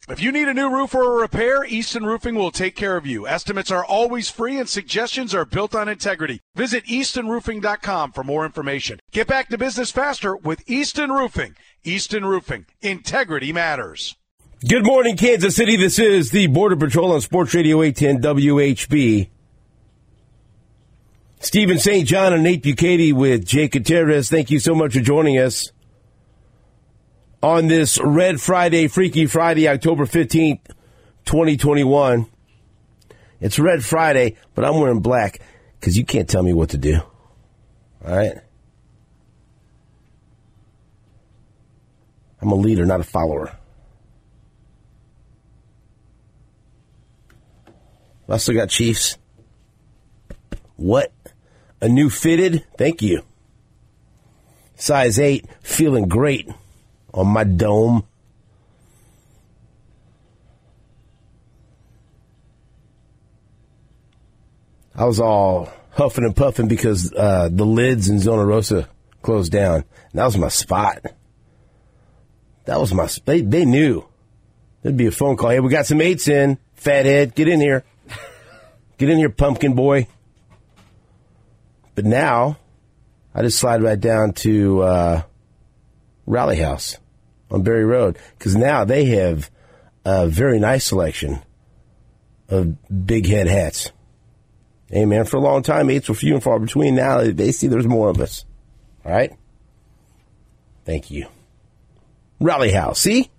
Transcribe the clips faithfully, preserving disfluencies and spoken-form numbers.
If you need a new roof or a repair, Easton Roofing will take care of you. Estimates are always free and suggestions are built on integrity. Visit easton roofing dot com for more information. Get back to business faster with Easton Roofing. Easton Roofing. Integrity matters. Good morning, Kansas City. This is the Border Patrol on Sports Radio eight ten W H B. Stephen Saint John and Nate Bukaty with Jake Gutierrez. Thank you so much for joining us on this Red Friday, Freaky Friday, October fifteenth, twenty twenty-one. It's Red Friday, but I'm wearing black because you can't tell me what to do. All right? I'm a leader, not a follower. I still got Chiefs. What? A new fitted? Thank you. Size eight, feeling great on my dome. I was all huffing and puffing because uh, the lids in Zona Rosa closed down. And that was my spot. That was my they they knew. There'd be a phone call. Hey, we got some eights in. Fathead, get in here. Get in here, pumpkin boy. But now, I just slide right down to uh, Rally House on Berry Road, because now they have a very nice selection of big head hats. Hey, man, for a long time, eights were few and far between. Now they see there's more of us. All right? Thank you. Rally House, see?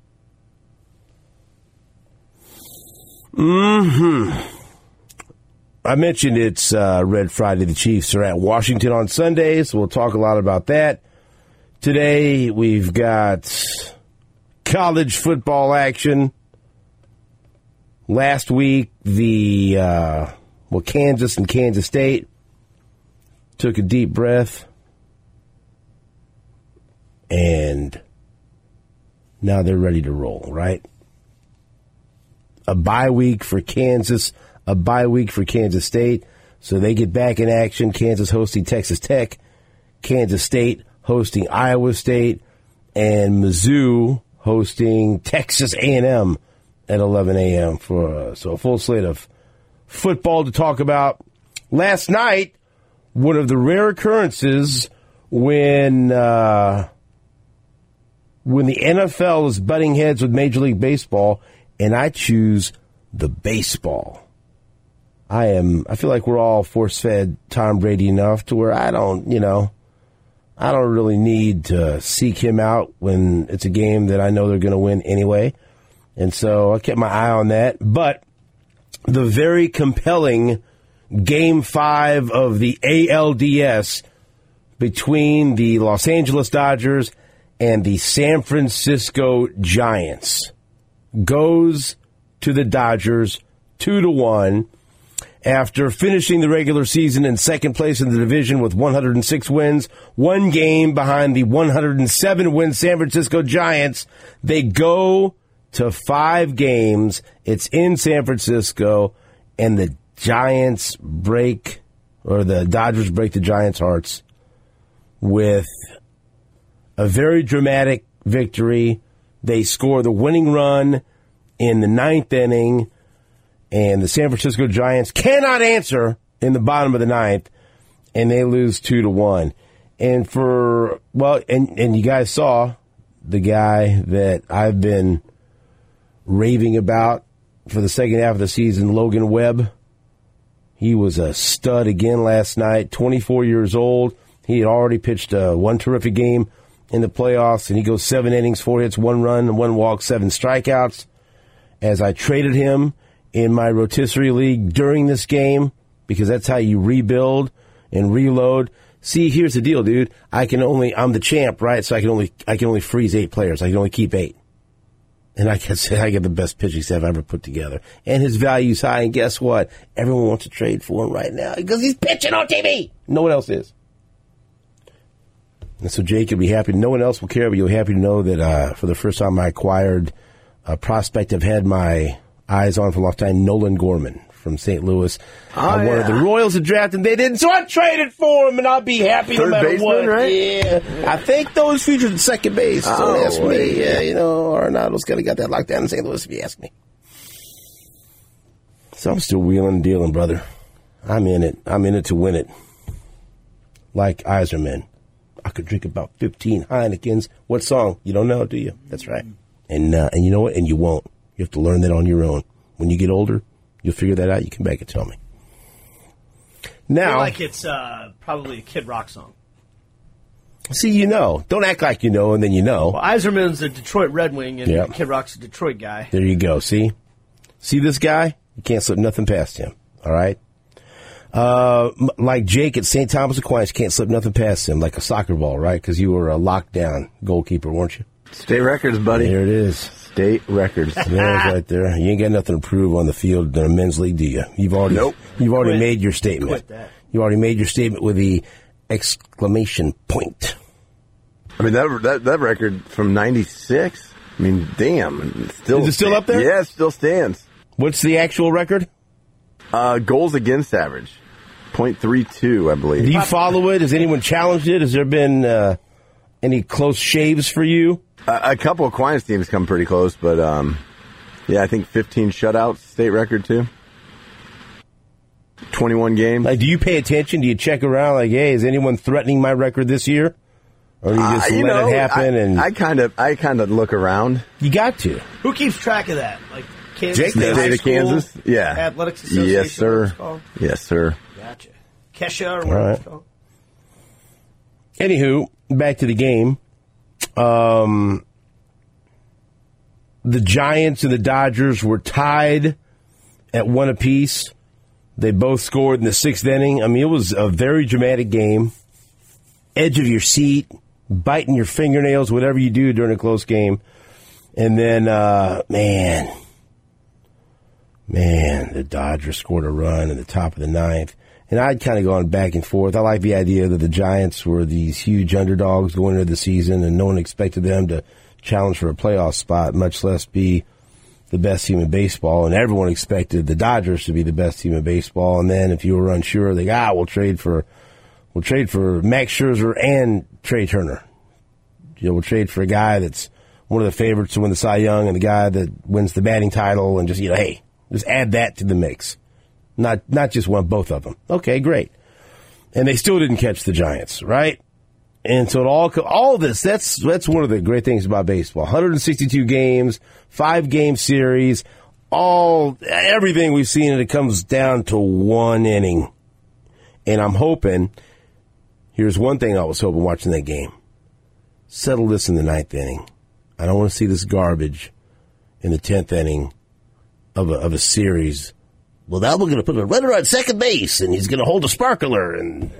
Mm-hmm. I mentioned it's uh, Red Friday. The Chiefs are at Washington on Sunday, so we'll talk a lot about that. Today, we've got college football action. Last week, the uh, well, Kansas and Kansas State took a deep breath, and now they're ready to roll, right? A bye week for Kansas, a bye week for Kansas State, so they get back in action. Kansas hosting Texas Tech, Kansas State hosting Iowa State, and Mizzou hosting Texas A and M at eleven a.m. for uh, so a full slate of football to talk about. Last night, one of the rare occurrences when uh, when the N F L is butting heads with Major League Baseball, and I choose the baseball. I am. I feel like we're all force-fed Tom Brady enough to where I don't, you know, I don't really need to seek him out when it's a game that I know they're going to win anyway. And so I kept my eye on that. But the very compelling Game five of the A L D S between the Los Angeles Dodgers and the San Francisco Giants goes to the Dodgers two to one. After finishing the regular season in second place in the division with one hundred six wins, one game behind the one hundred seven win San Francisco Giants, they go to five games. It's in San Francisco, and the Giants break, or the Dodgers break the Giants' hearts with a very dramatic victory. They score the winning run in the ninth inning, and the San Francisco Giants cannot answer in the bottom of the ninth, and they lose two to one. And for, well, and, and you guys saw the guy that I've been raving about for the second half of the season, Logan Webb. He was a stud again last night, twenty-four years old. He had already pitched uh, one terrific game in the playoffs, and he goes seven innings, four hits, one run, one walk, seven strikeouts. As I traded him in my rotisserie league during this game, because that's how you rebuild and reload. See, here's the deal, dude. I can only, I'm the champ, right? So I can only, I can only freeze eight players. I can only keep eight. And I can say I get the best pitching staff I've ever put together. And his value's high, and guess what? Everyone wants to trade for him right now because he's pitching on T V. No one else is. And so Jake, you'll be happy. No one else will care, but you'll be happy to know that uh, for the first time I acquired a prospect I've had my eyes on for a long time, Nolan Gorman from Saint Louis. Oh, I wanted yeah. the Royals to draft him. They didn't, so I traded for him, and I'll be happy Third no matter baseman, what. right? Yeah. I think those featured at second base. So Oh, that's me. wait. Yeah, you know, Arenado's kind of got that locked down in Saint Louis, if you ask me. So I'm still wheeling and dealing, brother. I'm in it. I'm in it to win it. Like Iserman. I could drink about fifteen Heinekens. What song? You don't know, do you? That's right. And uh, and you know what? And you won't. You have to learn that on your own. When you get older, you'll figure that out. You come back and tell me. I Now, feel like it's uh, probably a Kid Rock song. see, you know. Don't act like you know, and then you know. Well, Iserman's a Detroit Red Wing, and Yep. Kid Rock's a Detroit guy. There you go. See? See this guy? You can't slip nothing past him. All right? Uh, m- like Jake at Saint Thomas Aquinas, can't slip nothing past him, like a soccer ball, right? Because you were a lockdown goalkeeper, weren't you? State records, buddy. There it is. State records. There it is right there. You ain't got nothing to prove on the field in a men's league, do you? You've already, Nope. You've already Quit. made your statement. Quit that. You already made your statement with the exclamation point. I mean, that that, that record from ninety-six, I mean, damn. it Still Is it still up there? Yeah, it still stands. What's the actual record? Uh, goals against average, point three two, I believe. Do you follow it? Has anyone challenged it? Has there been uh, any close shaves for you? A, a couple of Aquinas teams come pretty close, but um, yeah, I think fifteen shutouts, state record too. twenty-one games. Like, do you pay attention? Do you check around? Like, hey, is anyone threatening my record this year? Or do you just Uh, you let know, it happen? I, and I kind of, I kind of look around. you got to. Who keeps track of that? Like Kansas Jake State does. High State of School Kansas, yeah. Athletics Association. Yes, what sir. it's called? Yes, sir. Gotcha. Kesha or whatever right. it's called. Anywho, back to the game. Um, the Giants and the Dodgers were tied at one apiece. They both scored in the sixth inning. I mean, it was a very dramatic game. Edge of your seat, biting your fingernails, whatever you do during a close game. And then, uh, man, man, the Dodgers scored a run at the top of the ninth. And I'd kind of gone back and forth. I like the idea that the Giants were these huge underdogs going into the season, and no one expected them to challenge for a playoff spot, much less be the best team in baseball. And everyone expected the Dodgers to be the best team in baseball. And then if you were unsure, they ah, we'll trade for we'll trade for Max Scherzer and Trey Turner. You know, we'll trade for a guy that's one of the favorites to win the Cy Young and the guy that wins the batting title, and just, you know, hey, just add that to the mix. Not not just one, both of them. Okay, great. And they still didn't catch the Giants, right? And so it all all this, that's that's one of the great things about baseball. one hundred sixty-two games, five game series, all everything we've seen, and it comes down to one inning. And I'm hoping, here's one thing I was hoping watching that game. Settle this in the ninth inning. I don't want to see this garbage in the tenth inning of a of a series. Well, now we're going to put a runner on second base, and he's going to hold a sparkler. And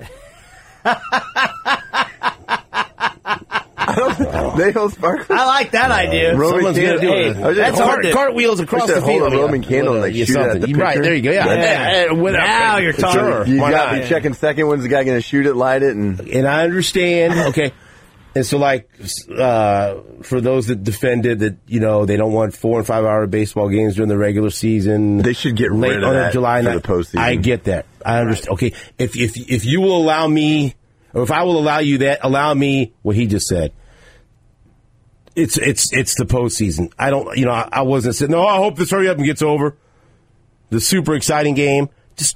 They hold sparklers. I like that idea. Roman someone's going to do candle. it. I was just That's hold- hard to- Cartwheels across Just the hold field. a Roman candle and, like, Yeah, shoot it at something. the Right, pitcher. there you go. Yeah. Yeah. Uh, whatever. Now you're talking. Sure. You Why got to not? be checking second. When's the guy going to shoot it, light it, and And I understand. Okay. And so, like, uh, for those that defended that, you know, they don't want four and five hour baseball games during the regular season. They should get late rid of on a that July for night. the postseason. I get that. I understand. Okay. If, if, if you will allow me, or if I will allow you that, allow me what he just said. It's, it's, it's the postseason. I don't, you know, I, I wasn't saying, no, I hope this hurry up and gets over. The super exciting game. Just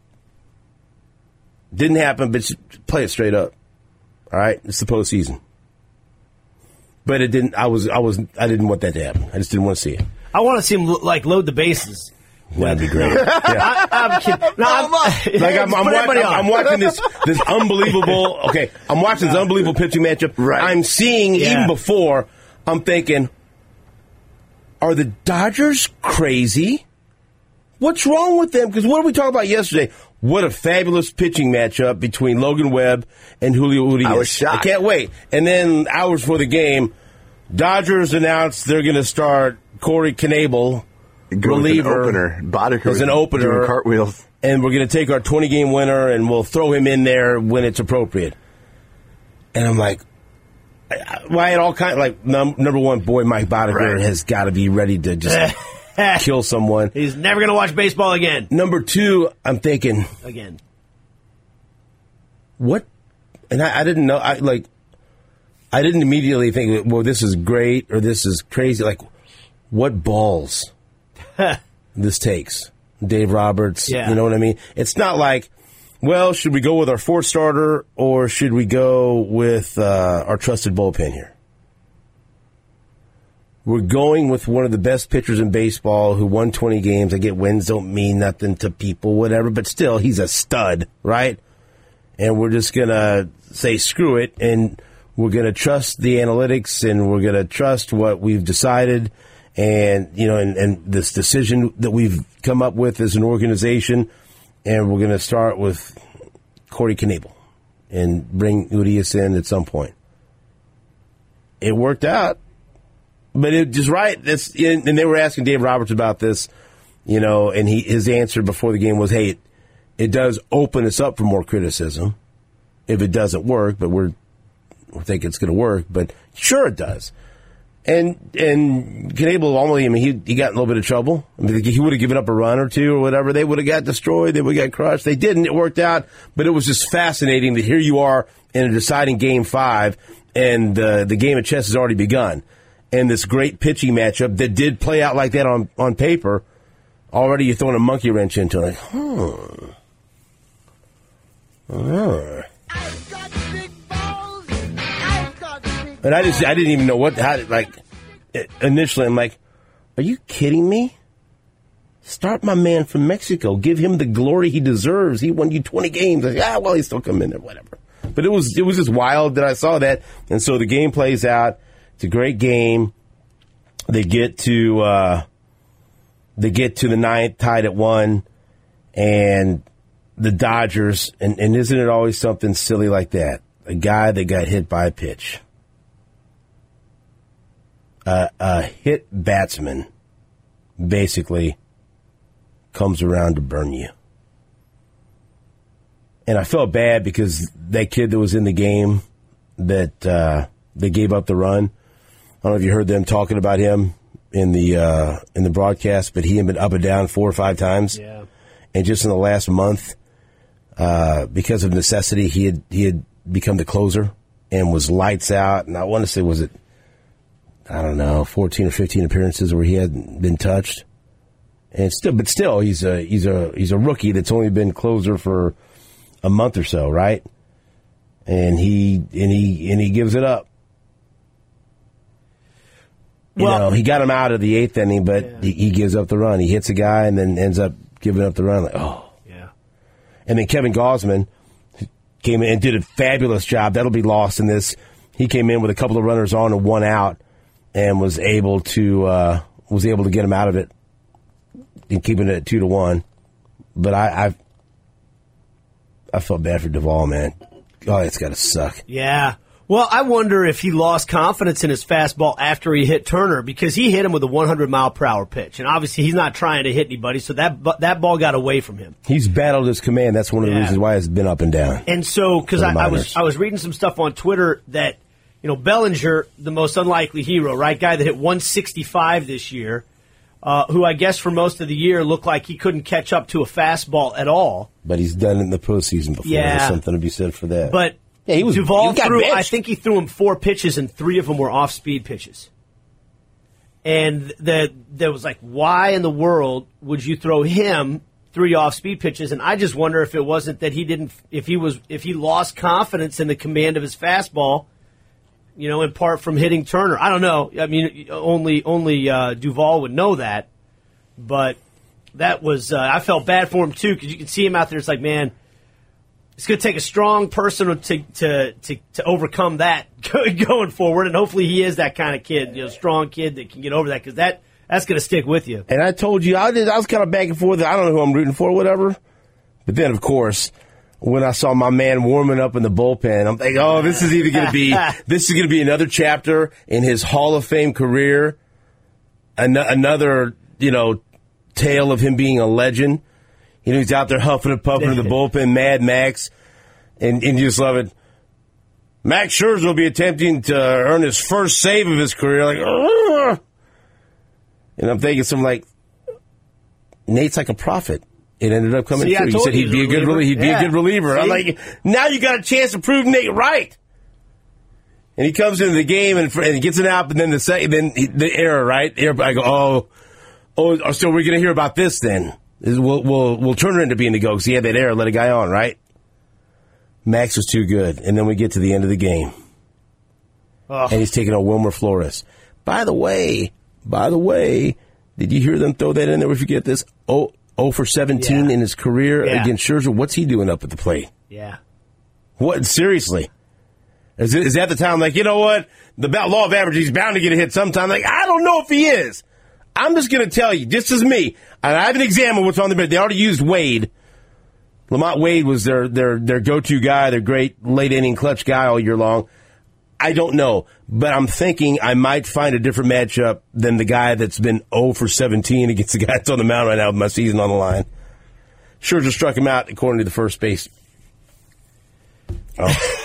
didn't happen, but just play it straight up. All right, it's the postseason. But it didn't. I was. I was. I didn't want that to happen. I just didn't want to see it. I want to see him like load the bases. That'd be great. Yeah. I, I'm kidding. No, I'm, Like I'm, I'm, Put wa- everybody I'm, on. I'm watching this this unbelievable. Okay, I'm watching this unbelievable pitching matchup. Right. I'm seeing Yeah. even before. I'm thinking, are the Dodgers crazy? What's wrong with them? Because what did we talk about yesterday? What a fabulous pitching matchup between Logan Webb and Julio Urias. I was shocked. I can't wait. And then hours before the game, Dodgers announced they're going to start Corey Knebel, go with an reliever, opener. Boddicker as an doing opener. cartwheels. And we're going to take our twenty-game winner, and we'll throw him in there when it's appropriate. And I'm like, I, I, well, I had all kind like num, number one, boy, Mike Boddicker Right. has got to be ready to just kill someone. He's never going to watch baseball again. Number two, I'm thinking, Again. what? And I, I didn't know. I like. I didn't immediately think, well, this is great or this is crazy. Like, what balls this takes. Dave Roberts, Yeah. you know what I mean? It's not like, well, should we go with our fourth starter or should we go with uh, our trusted bullpen here? We're going with one of the best pitchers in baseball who won twenty games. I get wins don't mean nothing to people, whatever, but still, he's a stud, right? And we're just going to say screw it, and we're going to trust the analytics, and we're going to trust what we've decided, and you know, and, and this decision that we've come up with as an organization, and we're going to start with Corey Knebel and bring Urias in at some point. It worked out, but it just right. That's and they were asking Dave Roberts about this, you know, and he his answer before the game was, "Hey, it, it does open us up for more criticism if it doesn't work, but we're." I think it's going to work, but sure it does. And and Knebel, only, I mean, he he got in a little bit of trouble. I mean, he would have given up a run or two or whatever. They would have got destroyed. They would have got crushed. They didn't. It worked out. But it was just fascinating that here you are in a deciding game five, and uh, the game of chess has already begun. And this great pitching matchup that did play out like that on, on paper, already you're throwing a monkey wrench into it. Like, hmm. Uh. And I just, I didn't even know what, how, like, initially I'm like, are you kidding me? Start my man from Mexico. Give him the glory he deserves. He won you twenty games. Like, ah, well, he's still coming in there, whatever. But it was, it was just wild that I saw that. And so the game plays out. It's a great game. They get to, uh, they get to the ninth, tied at one, and the Dodgers, and, and isn't it always something silly like that? A guy that got hit by a pitch. Uh, a hit batsman basically comes around to burn you. And I felt bad because that kid that was in the game that uh, they gave up the run, I don't know if you heard them talking about him in the uh, in the broadcast, but he had been up and down four or five times. Yeah. And just in the last month, uh, because of necessity, he had he had become the closer and was lights out. And I want to say, was it, I don't know, fourteen or fifteen appearances where he hadn't been touched, and still, but still, he's a he's a he's a rookie that's only been closer for a month or so, right? And he and he and he gives it up. You Well, know, he got him out of the eighth inning, but yeah. he, he gives up the run. He hits a guy and then ends up giving up the run. Like, oh, yeah. And then Kevin Gausman came in and did a fabulous job. That'll be lost in this. He came in with a couple of runners on and one out, and was able to uh, was able to get him out of it and keeping it at two to one. But I, I I felt bad for Duvall, man. Oh, it's got to suck. Yeah. Well, I wonder if he lost confidence in his fastball after he hit Turner, because he hit him with a one hundred mile per hour pitch, and obviously he's not trying to hit anybody, so that that ball got away from him. He's battled his command. That's one of the Yeah. reasons why it's been up and down. And so, because For I, the I was Miners. I was reading some stuff on Twitter that, you know, Bellinger, the most unlikely hero, right? Guy that hit one sixty-five this year, uh, who I guess for most of the year looked like he couldn't catch up to a fastball at all. But he's done it in the postseason before. Yeah. There's something to be said for that. But Yeah, he was- Duvall he got threw, benched. I think he threw him four pitches, and three of them were off-speed pitches. And the, there was like, why in the world would you throw him three off-speed pitches? And I just wonder if it wasn't that he didn't, if he was, if he lost confidence in the command of his fastball, you know, in part from hitting Turner. I don't know. I mean, only only uh, Duvall would know that. But that was, uh, I felt bad for him too, because you can see him out there. It's like, man, it's going to take a strong person to to to, to overcome that going forward, and hopefully he is that kind of kid, you know, strong kid that can get over that, because that that's going to stick with you. And I told you, I did. I was kind of back and forth. I don't know who I'm rooting for, whatever. But then, of course, when I saw my man warming up in the bullpen, I'm thinking, oh, this is either going to be this is going to be another chapter in his Hall of Fame career, an- another you know tale of him being a legend. You know, he's out there huffing and puffing in the bullpen, Mad Max, and, and you just love it. Max Scherzer will be attempting to earn his first save of his career. Like, Ugh! And I'm thinking something like, Nate's like a prophet. It ended up coming See, I true. He told said you he'd be a he's a good, reliever. he'd be Yeah. a good reliever. I'm See? like, now you got a chance to prove Nate right. And he comes into the game and, and he gets it out, but then the second, then he, the error, right? Error, I go, oh, oh, so we're going to hear about this then. Is We'll, we'll, we'll turn it into being the go because he had that error, let a guy on, right? Max was too good. And then we get to the end of the game. Oh. And he's taking on Wilmer Flores. By the way, by the way, did you hear them throw that in there? If you get this, oh, oh for seventeen Yeah. in his career Yeah. against Scherzer. What's he doing up at the plate? Yeah. What? Seriously? Is, it, is that the time? Like, you know what? The law of averages, he's bound to get a hit sometime. Like, I don't know if he is. I'm just going to tell you, just as me, and I haven't examined what's on the bid. They already used Wade. Lamont Wade was their their their go-to guy, their great late-inning clutch guy all year long. I don't know, but I'm thinking I might find a different matchup than the guy that's been oh for seventeen against the guy that's on the mound right now with my season on the line. Scherzer struck him out according to the first base. Oh.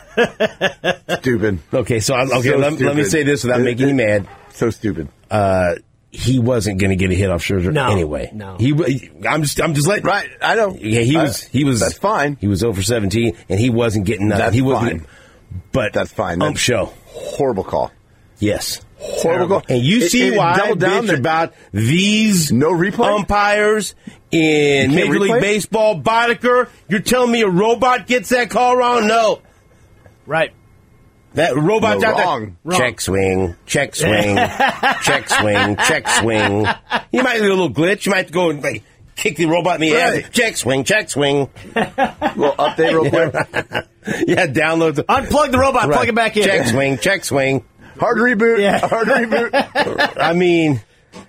Stupid. Okay, so, I, okay, So let, let me stupid. say this without It- making you mad. So stupid. Uh, he wasn't going to get a hit off Scherzer No, anyway. no. He, I'm just, I'm just letting. Right, I know. Yeah, he I- was, he was. That's fine. He was oh for seventeen, and he wasn't getting nothing. That's he wasn't. fine. But That's fine. Ump That's show. Horrible call. Yes. Horrible call. And you It- see it why I doubled down bitch that- about these No replay? umpires in You can't Major League replay? Baseball. Boddicker, you're telling me a robot gets that call wrong? No. Right. That robot's No, out there. wrong. Check swing, check swing, check swing, check swing. You might do a little glitch. You might go and like, kick the robot in the Right. ass. Check swing, check swing. Little update real quick. Yeah, download the. Unplug the robot. Right. Plug it back in. Check swing, check swing. Hard reboot. Yeah. Hard reboot. I mean,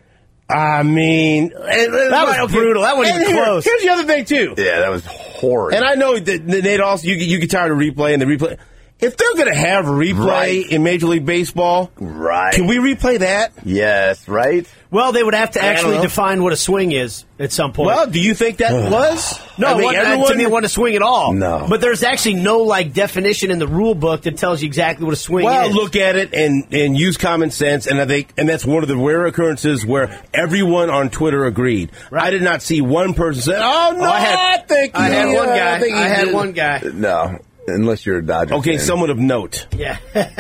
I mean, That was brutal. That wasn't even here- close. Here's the other thing too, Yeah, that was horrid. and I know that Nate also you get- you get tired of replay and the replay. If they're going to have a replay Right. in Major League Baseball, Right. can we replay that? Yes, right? Well, they would have to I don't actually know. define what a swing is at some point. Well, do you think that was? no, I mean, what, everyone- to me, it wasn't a swing at all. No. But there's actually no like definition in the rule book that tells you exactly what a swing Well, is. look at it and, and use common sense, and I think, and that's one of the rare occurrences where everyone on Twitter agreed. Right. I did not see one person say, "Oh no, Oh, I I, had- think I he- had one uh, guy. think he I had did." one guy. No, unless you're a Dodger Okay, fan. someone of note. Yeah.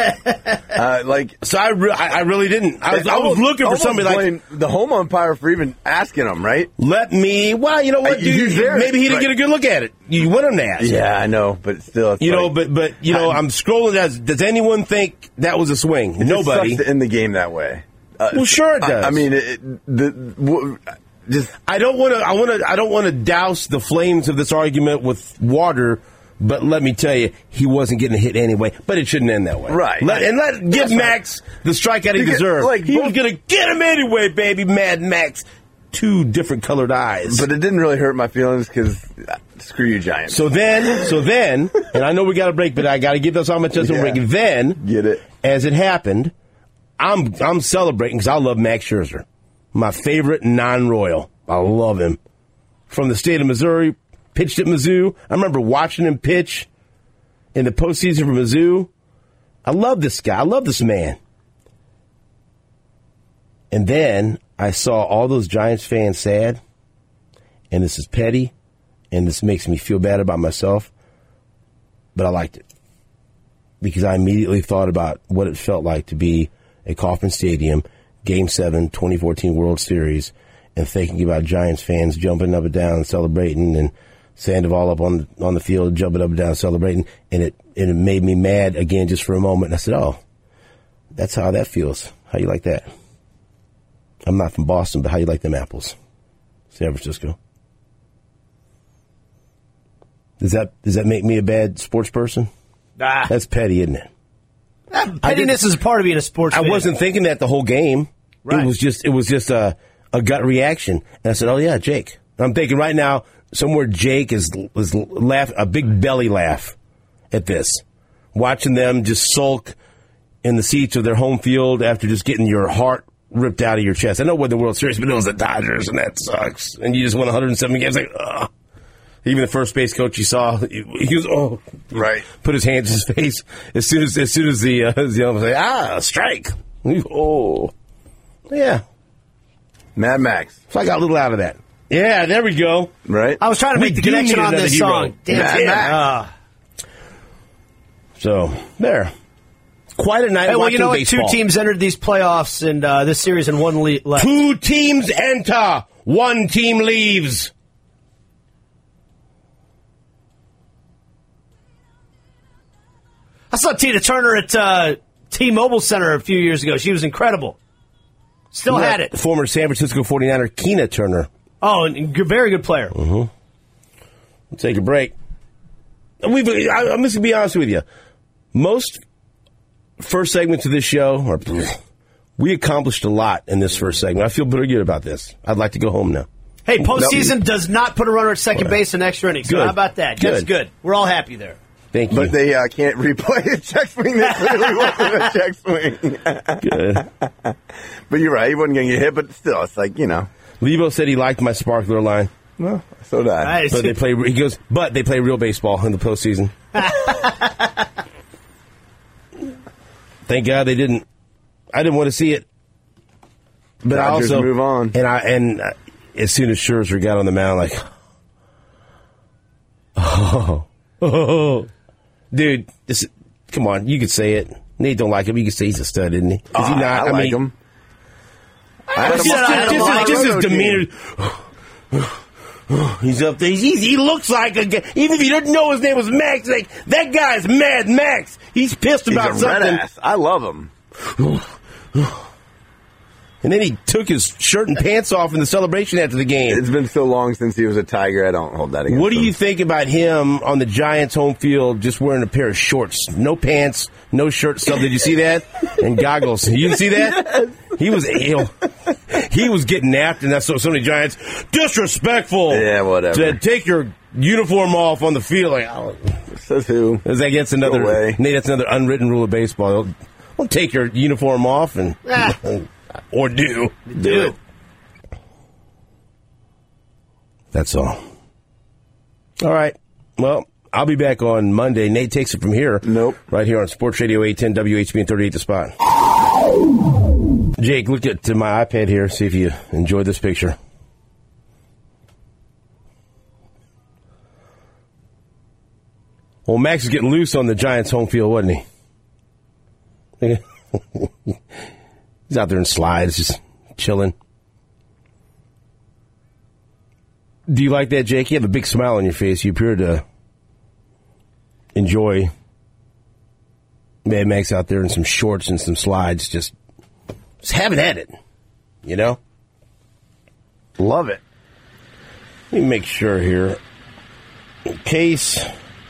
Uh, like, So I, re- I, I really didn't. I was, I was looking for almost somebody like, blame the home umpire for even asking him, right? let me. Well, you know what, Uh, dude? he's there. Maybe he didn't Right. get a good look at it. You want him to ask. Yeah, I know, but still, it's You know, like- but but you know, I'm scrolling. Does does anyone think that was a swing? It just Nobody. sucks to end the game that way. Uh, Well, sure it I- does. I, mean, it, it- the w- just I don't want to. I want to. I don't want to douse the flames of this argument with water. But let me tell you, he wasn't getting a hit anyway. But it shouldn't end that way, Right. Let, and let give That's right. Max the strikeout he Because, deserved. like, he was both- going to get him anyway, baby. Mad Max, two different colored eyes. But it didn't really hurt my feelings because screw you, Giants. so then, so then, and I know we got a break, but I got to give us on my chest Yeah. break. Then, Get it? as it happened, I'm I'm celebrating because I love Max Scherzer, my favorite non-Royal. I love him. From the state of Missouri, pitched at Mizzou. I remember watching him pitch in the postseason for Mizzou. I love this guy. I love this man. And then I saw all those Giants fans sad, and this is petty, and this makes me feel bad about myself, but I liked it. Because I immediately thought about what it felt like to be at Kauffman Stadium, Game seven, twenty fourteen World Series, and thinking about Giants fans jumping up and down and celebrating, and Sandoval up on the, on the field jumping up and down celebrating, and it and it made me mad again just for a moment. And I said, "Oh, that's how that feels. How you like that?" I'm not from Boston, but how you like them apples? San Francisco. Does that does that make me a bad sports person? Ah, That's petty, isn't it? pettiness is a part of being a sports I fan. wasn't thinking that the whole game. Right. It was just it was just a, a gut reaction. And I said, "Oh yeah, Jake." And I'm thinking right now somewhere Jake is is laugh a big belly laugh at this, watching them just sulk in the seats of their home field after just getting your heart ripped out of your chest. I know when the World Series, but it was the Dodgers, and that sucks. And you just won one hundred seven games. Like, ugh. Even the first base coach you saw, he was oh, Right. Put his hands in his face as soon as as soon as the uh, the umpire say ah strike. Oh, yeah. Mad Max. So I got a little out of that. Yeah, there we go. Right? I was trying to We make the do connection need on another this hero. song. Damn Mad it. Max. Ah. So, there. Quite a night Hey, well, watching you know what? baseball. Two teams entered these playoffs and uh, this series and one le- left. Two teams enter. One team leaves. I saw Tina Turner at uh, T-Mobile Center a few years ago. She was incredible. Still Yeah, had it. Former San Francisco forty-niner Keena Turner. Oh, and good, very good player. Mm-hmm. We'll take a break. We've, I, I'm just going to be honest with you. Most first segments of this show, are, we accomplished a lot in this first segment. I feel pretty good about this. I'd like to go home now. Hey, postseason does not put a runner at second base in extra innings. So Good. how about that? Good. That's good. We're all happy there. Thank you. But they uh, can't replay a check swing. That clearly wasn't a check swing. Good. But you're right. He wasn't going to get hit, but still, it's like, you know. Levo said he liked my sparkler line. Well, so did I. Nice. But they play. He goes, but they play real baseball in the postseason. Thank God they didn't. I didn't want to see it. But I Dodgers also move on. And I and uh, as soon as Scherzer got on the mound, like, oh, oh, dude, this. Come on, you could say it. Nate don't like him. You could say he's a stud, isn't he? Is Uh, he not? I, like mean, him. I had Just, him on- I had just, him just, on just the his road demeanor. team. He's up there. He's, he looks like a guy. Even if you didn't know his name was Max, like that guy's Mad Max. He's pissed He's about a something. red ass. I love him. And then he took his shirt and pants off in the celebration after the game. It's been so long since he was a Tiger. I don't hold that against What do him. you think about him on the Giants' home field just wearing a pair of shorts? No pants, no shirt. So did you see that? And goggles. You didn't see that? He was ill. He was getting after, and that's so, so many Giants. Disrespectful. Yeah, whatever. To take your uniform off on the field. Like, oh, Says who? is that against another, Go away. Nate, that's another unwritten rule of baseball. Don't, don't take your uniform off and, or do. Do it. That's all. All right. Well, I'll be back on Monday. Nate takes it from here. Nope. Right here on Sports Radio eight ten W H B and thirty-eight The Spot. Jake, look at my iPad here. See if you enjoy this picture. Well, Max is getting loose on the Giants' home field, wasn't he? He's out there in slides, just chilling. Do you like that, Jake? You have a big smile on your face. You appear to enjoy Mad Max out there in some shorts and some slides, just, just having at it, you know? Love it. Let me make sure here. In case,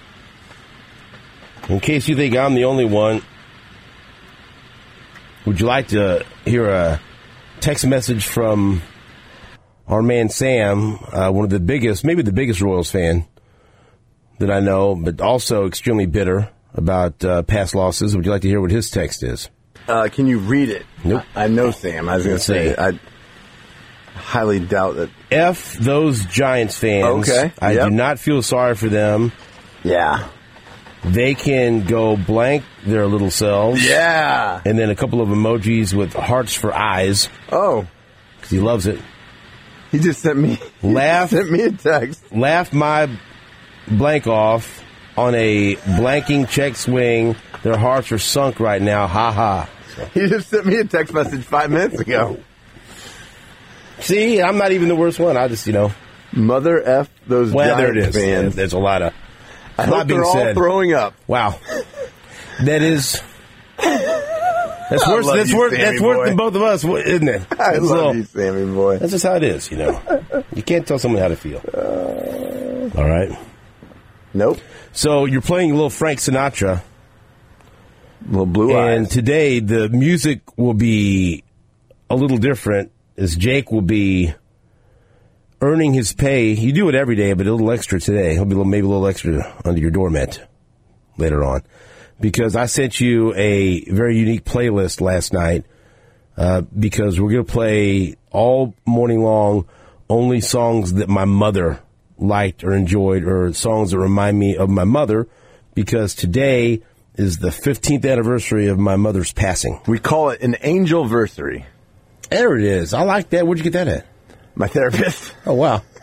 in case you think I'm the only one, would you like to hear a text message from our man Sam, uh, one of the biggest, maybe the biggest Royals fan that I know, but also extremely bitter about uh, past losses? Would you like to hear what his text is? Uh, can you read it? Nope. I, I know Sam. I was going to say, I highly doubt that. F those Giants fans. Okay. I Yep. do not feel sorry for them. Yeah. They can go blank their little selves. Yeah. And then a couple of emojis with hearts for eyes, Oh, because he loves it. he just sent me Laugh. sent me a text. Laugh my blank off on a blanking check swing. Their hearts are sunk right now. Ha ha. He just sent me a text message five minutes ago. See, I'm not even the worst one. I just, you know. Mother F those Well, there Giants it is. fans. There's a lot of. I a lot hope being they're all said. throwing up. Wow. That is. That's I worse. love That's you, worse. Sammy That's worse boy. than both of us, isn't it? I That's love all- you, Sammy boy. That's just how it is, you know. You can't tell someone how to feel. All right. Nope. So you're playing a little Frank Sinatra, Little blue and eyes. today the music will be a little different, as Jake will be earning his pay. You do it every day, but a little extra today. He'll be a little, maybe a little extra under your doormat later on, because I sent you a very unique playlist last night. Uh, because we're going to play all morning long only songs that my mother liked or enjoyed, or songs that remind me of my mother, because today is the fifteenth anniversary of my mother's passing. We call it an angelversary. There it is. I like that. Where'd you get that at? My therapist. Oh, wow.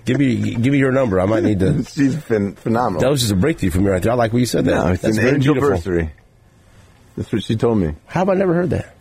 Give me, give me your number. I might need to. She's been phenomenal. That was just a breakthrough for me right there. I like what you said there. No, it's That's an very beautiful. angelversary. That's what she told me. How have I never heard that?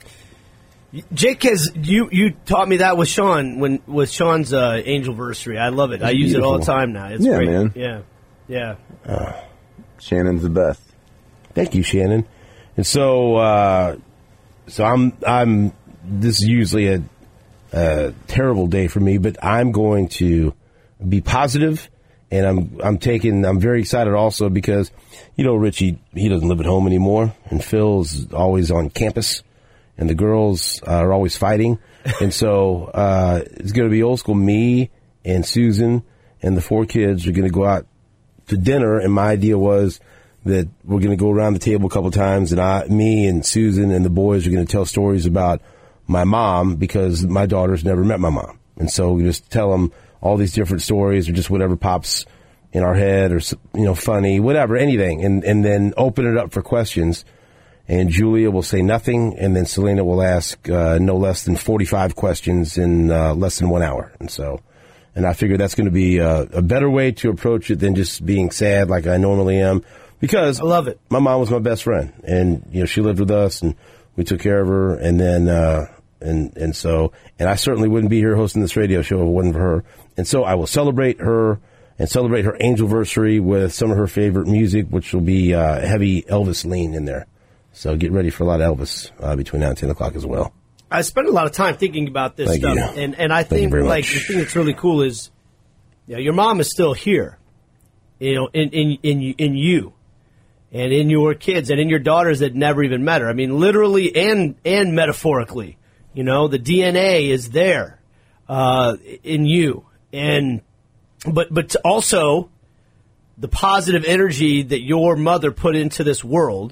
Jake has you you taught me that with Sean when with Sean's uh, angelversary. I love it. It's I use beautiful. it all the time now. It's Yeah, great. man. Yeah, yeah. Uh, Shannon's the best. Thank you, Shannon. And so, uh, so I'm, I'm. This is usually a, a terrible day for me, but I'm going to be positive, and I'm, I'm taking. I'm very excited also because, you know, Richie, he doesn't live at home anymore, and Phil's always on campus, and the girls uh, are always fighting, and so uh, it's going to be old school. Me and Susan and the four kids are going to go out to dinner, and my idea was that we're going to go around the table a couple times, and I, me and Susan and the boys are going to tell stories about my mom because my daughters never met my mom. And so we just tell them all these different stories or just whatever pops in our head or, you know, funny, whatever, anything. And, and then open it up for questions. And Julia will say nothing, and then Selena will ask uh, no less than forty-five questions in uh, less than one hour. And so, and I figure that's going to be a, a better way to approach it than just being sad like I normally am. Because I love it. My mom was my best friend, and you know she lived with us, and we took care of her, and then uh, and and so and I certainly wouldn't be here hosting this radio show if it wasn't for her. And so I will celebrate her and celebrate her angelversary with some of her favorite music, which will be uh, heavy Elvis lean in there. So get ready for a lot of Elvis uh, between now and ten o'clock as well. I spend a lot of time thinking about this Thank stuff, you. and and I Thank you think very like much. the thing that's really cool is, you know, your mom is still here, you know, in in in in you. And in your kids and in your daughters that never even met her. I mean, literally and and metaphorically. You know, the D N A is there uh, in you. And but but also the positive energy that your mother put into this world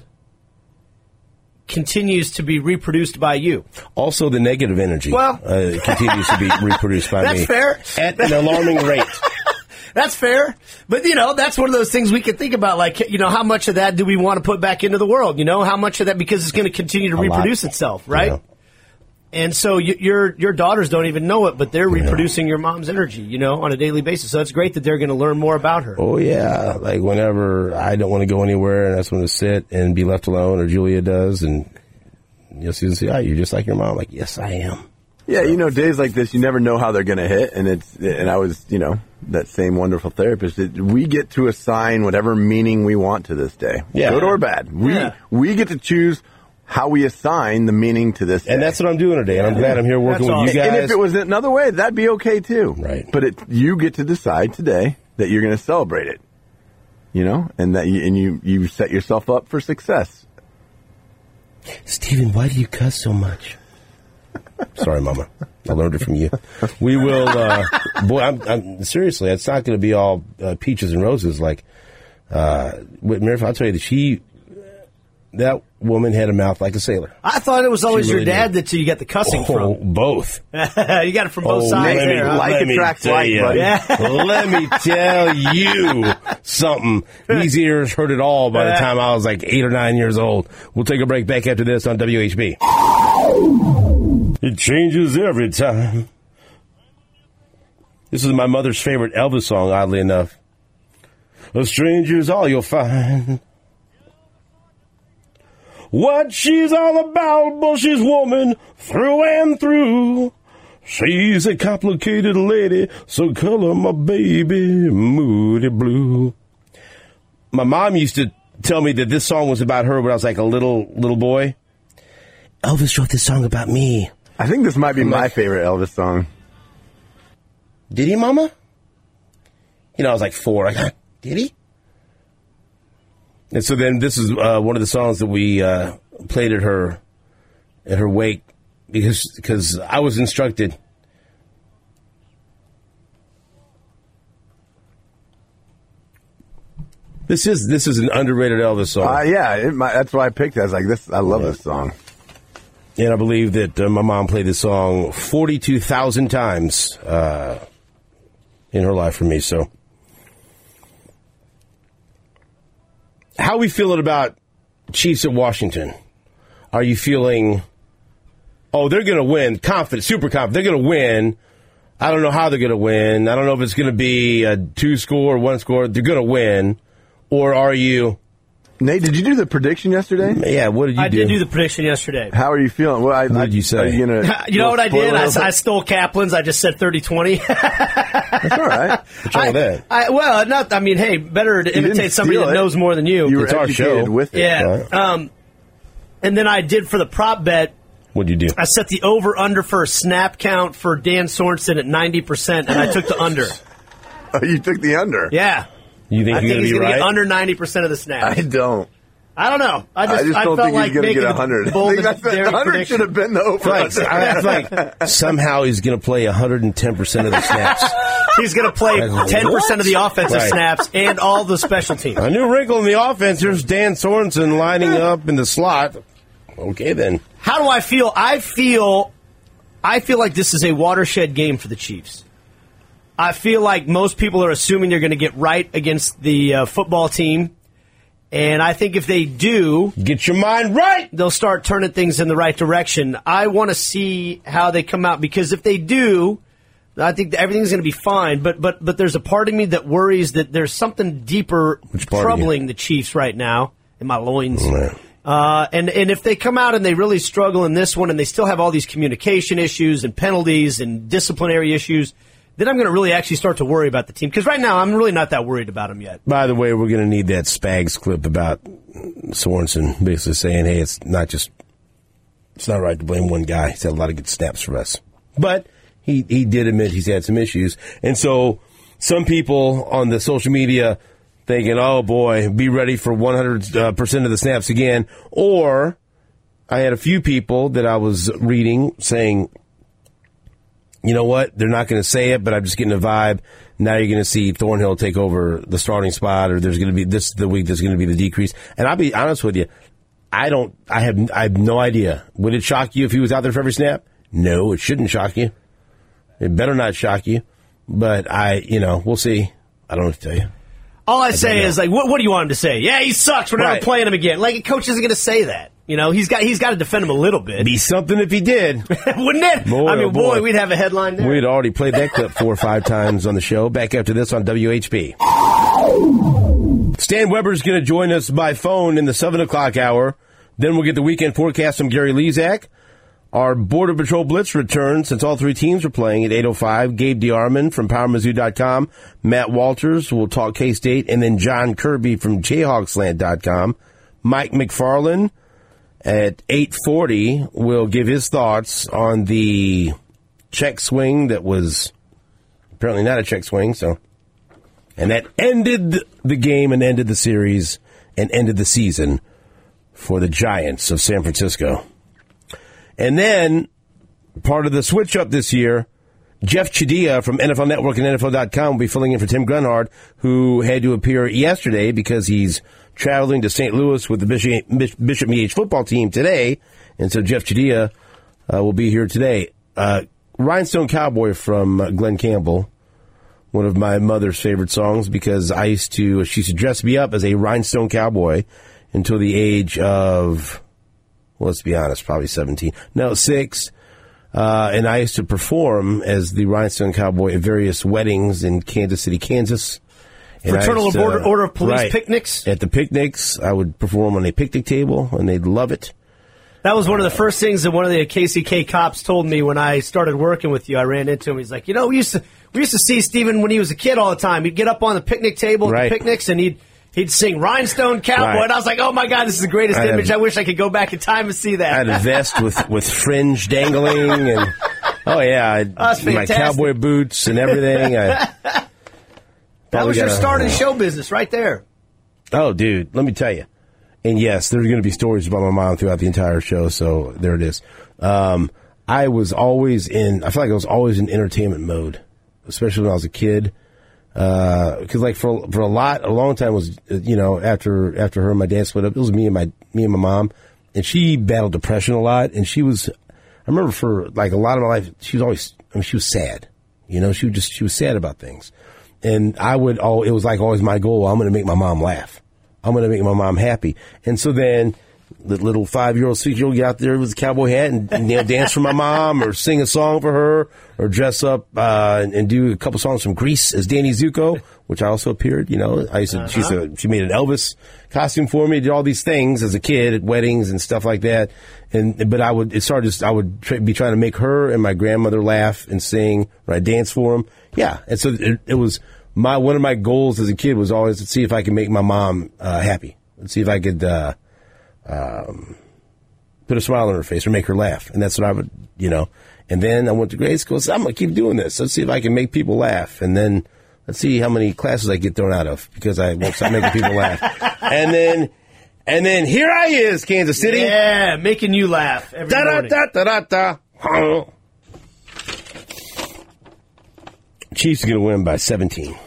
continues to be reproduced by you. Also, the negative energy Well- uh, continues to be reproduced by That's me. fair. At an alarming rate. That's fair. But, you know, that's one of those things we can think about. Like, you know, how much of that do we want to put back into the world? You know, how much of that, because it's going to continue to A lot. reproduce itself, right? Yeah. And so y- your your daughters don't even know it, but they're Yeah. reproducing your mom's energy, you know, on a daily basis. So it's great that they're going to learn more about her. Oh, yeah. Like, whenever I don't want to go anywhere and I just want to sit and be left alone, or Julia does, and you'll see, say, oh, you're just like your mom. Like, yes, I am. Yeah, you know, days like this, you never know how they're going to hit, and it's and I was, you know, that same wonderful therapist. It, we get to assign whatever meaning we want to this day, Yeah. good or bad. We Yeah. we get to choose how we assign the meaning to this day. And that's what I'm doing today. And I'm glad I'm here working That's with you awesome. guys. And if it was another way, that'd be okay too. Right. But it, you get to decide today that you're going to celebrate it. You know, and that you, and you you set yourself up for success. Stephen, why do you cuss so much? Sorry, Mama. I learned it from you. We will, uh, boy, I'm, I'm seriously, it's not going to be all uh, peaches and roses. Like, uh, Mary, I'll tell you that she, that woman had a mouth like a sailor. I thought it was always She really your dad did. that you get the cussing Oh, from. both. You got it from both Oh, sides let me- there. huh? Like let me attracts tell like, you. buddy. Let me tell you something. These ears heard it all by the time I was like eight or nine years old. We'll take a break back after this on W H B. It changes every time. This is my mother's favorite Elvis song, oddly enough. A stranger's all you'll find. What she's all about, but she's woman through and through. She's a complicated lady, so color my baby moody blue. My mom used to tell me that this song was about her when I was like a little little boy. Elvis wrote this song about me. I think this might be my favorite Elvis song. Did he, Mama? You know, I was like four. I got, did he? And so then this is uh, one of the songs that we uh, played at her at her wake because because I was instructed. This is this is an underrated Elvis song, Uh, yeah, it, my, that's why I picked it. I was like, this. I love this song. and I believe that uh, my mom played this song forty-two thousand times uh, in her life for me. So, how are we feeling about Chiefs at Washington? Are you feeling, oh, they're going to win, confident, super confident, they're going to win, I don't know how they're going to win. I don't know if it's going to be a two score or one score. They're going to win. Or are you? Nate, did you do the prediction yesterday? Yeah, what did you I do? did do the prediction yesterday. How are you feeling? What I, What did you say? Are you, gonna, You know what I did? I, I stole Kaplan's. I just said thirty twenty. That's all right. What's wrong with that? I, well, not. I mean, hey, better to didn't imitate somebody steal that it. knows more than you. You were It's our educated show. with it. yeah. Right. Um, and then I did for the prop bet. What'd you do? I set the over under for a snap count for Dan Sorensen at ninety percent, and I took the under. Oh, you took the under. Yeah. You think I you're think going he's to be going to right? get under ninety percent of the snaps. I don't. I don't know. I just, I just I don't felt think like he's going to making get the one hundred. bold I and think that's daring the one hundred prediction. should have been the over. Like, I feel like somehow he's going to play one hundred ten percent of the snaps. He's going to play Like, ten percent of the offensive Right. snaps and all the special teams. A new wrinkle in the offense. There's Dan Sorensen lining up in the slot. Okay, then. How do I feel? I feel, I feel like this is a watershed game for the Chiefs. I feel like most people are assuming they're going to get right against the uh, football team. And I think if they do, Get your mind right. they'll start turning things in the right direction. I want to see how they come out, because if they do, I think that everything's going to be fine. But but but there's a part of me that worries that there's something deeper Which part of troubling the Chiefs right now in my loins. Right. Uh, and and if they come out and they really struggle in this one, and they still have all these communication issues and penalties and disciplinary issues, then I'm going to really actually start to worry about the team. Because right now, I'm really not that worried about them yet. By the way, we're going to need that Spags clip about Sorensen basically saying, hey, it's not just, it's not right to blame one guy. He's had a lot of good snaps for us. But he, he did admit he's had some issues. And so some people on the social media thinking, oh boy, be ready for one hundred percent of the snaps again. Or I had a few people that I was reading saying, you know what? They're not going to say it, but I'm just getting a vibe. Now you're going to see Thornhill take over the starting spot, or there's going to be this the week. There's going to be the decrease. And I'll be honest with you, I don't. I have. I have no idea. Would it shock you if he was out there for every snap? No, it shouldn't shock you. It better not shock you. But I, you know, we'll see. I don't know what to tell you. All I say know. is, like, what, what do you want him to say? Yeah, he sucks. We're never Right. playing him again. Like, a coach isn't going to say that. You know, he's got he's got to defend him a little bit. Be something if he did. Wouldn't it? Boy, I mean, oh boy, boy. we'd have a headline there. We'd already played that clip four or five times on the show. Back after this on W H P. Stan Weber's going to join us by phone in the seven o'clock hour. Then we'll get the weekend forecast from Gary Lezak. Our Border Patrol Blitz returns since all three teams are playing at eight oh five. Gabe DeArmond from Power Mizzou dot com. Matt Walters will talk K-State. And then John Kirby from Jayhawksland dot com. Mike McFarland at eight forty will give his thoughts on the check swing that was apparently not a check swing. So, and that ended the game and ended the series and ended the season for the Giants of San Francisco. And then, part of the switch-up this year, Jeff Chadilla from N F L Network and N F L dot com will be filling in for Tim Grunhard, who had to appear yesterday because he's traveling to Saint Louis with the Bishop, Bishop M E H football team today. And so Jeff Chadilla uh, will be here today. Uh, Rhinestone Cowboy from uh, Glenn Campbell, one of my mother's favorite songs, because I used to, she used to dress me up as a Rhinestone Cowboy until the age of... Well, let's be honest, probably seventeen. No, six. Uh, and I used to perform as the Rhinestone Cowboy at various weddings in Kansas City, Kansas. And Fraternal I used to- Order, Order of Police right. picnics. At the picnics, I would perform on a picnic table, and they'd love it. That was one of the first things that one of the K C K cops told me when I started working with you. I ran into him. He's like, you know, we used to we used to see Steven when he was a kid all the time. He'd get up on the picnic table at Right. the picnics, and he'd he'd sing Rhinestone Cowboy. Right. And I was like, oh, my God, this is the greatest I image. have- I wish I could go back in time and see that. I had a vest with, with fringe dangling, and oh yeah, I had That's my fantastic. cowboy boots and everything. I that probably was your got a- start in show business right there. Oh, dude, let me tell you. And yes, there's going to be stories about my mom throughout the entire show, so there it is. Um, I was always in, I feel like I was always in entertainment mode, especially when I was a kid. Because, uh, like, for for a lot, a long time was, uh, you know, after after her and my dad split up, it was me and my me and my mom. And she battled depression a lot, and she was, I remember for, like, a lot of my life, she was always, I mean, she was sad. You know, she would just, she was sad about things. And I would, oh, it was like always my goal, I'm going to make my mom laugh. I'm going to make my mom happy. And so then the little five-year-old, six-year-old get out there with a cowboy hat and, and you know, dance for my mom or sing a song for her or dress up uh, and, and do a couple songs from Grease as Danny Zuko, which I also appeared. You know, I used to, uh-huh. she, used to, she made an Elvis costume for me, did all these things as a kid at weddings and stuff like that. And but I would it started just I would tr- be trying to make her and my grandmother laugh and sing when I dance for them. Yeah, and so it, it was my one of my goals as a kid was always to see if I could make my mom uh, happy. Let's see if I could uh, um, put a smile on her face or make her laugh. And that's what I would, you know. And then I went to grade school. So I'm going to keep doing this. Let's see if I can make people laugh. And then let's see how many classes I get thrown out of because I won't stop making people laugh. And then, and then here I is, Kansas City. Yeah, making you laugh every da, morning. Da, da, da, da, da. Chiefs are going to win by seventeen.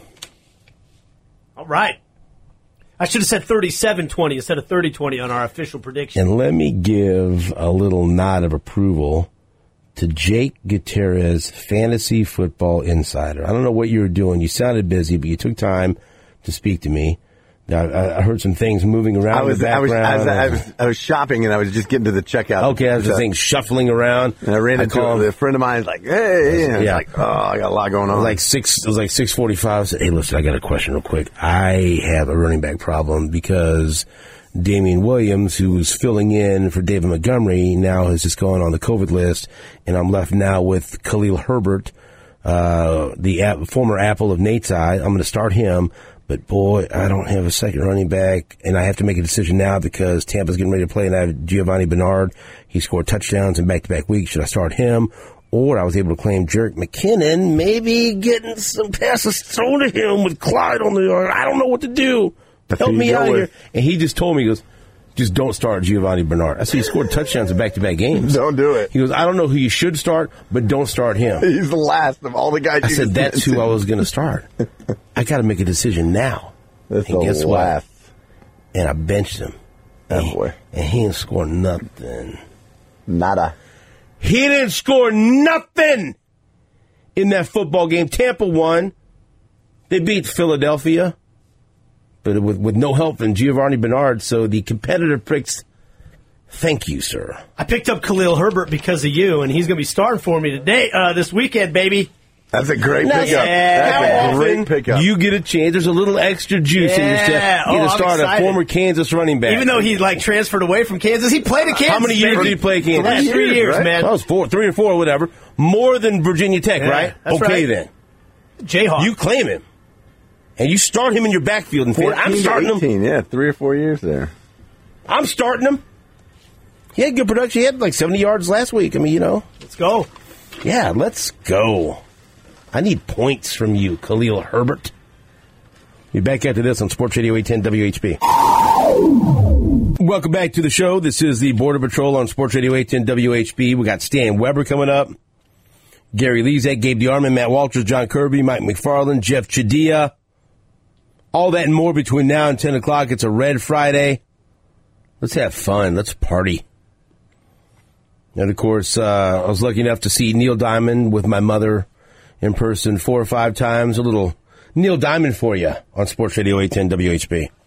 All right. I should have said thirty-seven twenty instead of thirty twenty on our official prediction. And let me give a little nod of approval to Jake Gutierrez, Fantasy Football Insider. I don't know what you were doing. You sounded busy, but you took time to speak to me. I, I heard some things moving around I was, in the I was, background. I was, I was, I was shopping, and I was just getting to the checkout. Okay, I was just saying shuffling around. And I ran into I a friend of mine. Like, hey, and I was yeah. like, oh, I got a lot going on. It was like six. It was like six forty-five. I said, "Hey, listen, I got a question real quick. I have a running back problem because Damian Williams, who was filling in for David Montgomery, now has just gone on the COVID list, and I'm left now with Khalil Herbert, uh, the app, former apple of Nate's eye. I'm going to start him." But, boy, I don't have a second running back, and I have to make a decision now because Tampa's getting ready to play, and I have Giovanni Bernard. He scored touchdowns in back-to-back weeks. Should I start him? Or I was able to claim Jerick McKinnon, maybe getting some passes thrown to him with Clyde on the yard. I don't know what to do. That's Help me out with. here. And he just told me, he goes, just don't start Giovanni Bernard. I said, he scored touchdowns in back-to-back games. Don't do it. He goes, I don't know who you should start, but don't start him. He's the last of all the guys. I you said, that's mentioned. who I was going to start. I got to make a decision now. That's and the guess last. what? And I benched him. Oh, and, boy. And he didn't score nothing. Nada. He didn't score nothing in that football game. Tampa won. They beat Philadelphia, but with, with no help from Giovanni Bernard. So the competitive pricks, thank you, sir. I picked up Khalil Herbert because of you, and he's going to be starting for me today, uh, this weekend, baby. That's a great Now, pickup. yeah, That's how a great often pickup. you get a chance. There's a little extra juice in your Yeah. step. You Oh, get to I'm start excited. a former Kansas running back. Even though he like transferred away from Kansas, he played at Kansas. How many years baby. did he play at Kansas? For the last three years, right? man. That was four, three or four, whatever. More than Virginia Tech, Yeah, right? that's okay, right. then. Jayhawk. You claim him. And you start him in your backfield. And feel, I'm fourteen to starting him. eighteen, yeah, three or four years there. I'm starting him. He had good production. He had like seventy yards last week. I mean, you know. Let's go. Yeah, let's go. I need points from you, Khalil Herbert. We're back after this on Sports Radio eight ten W H B. Welcome back to the show. This is the Border Patrol on Sports Radio eight ten W H B. We got Stan Weber coming up. Gary Lezak, Gabe DeArmond, Matt Walters, John Kirby, Mike McFarland, Jeff Chadilla. All that and more between now and ten o'clock. It's a Red Friday. Let's have fun. Let's party. And, of course, uh, I was lucky enough to see Neil Diamond with my mother in person four or five times. A little Neil Diamond for you on Sports Radio eight ten W H B.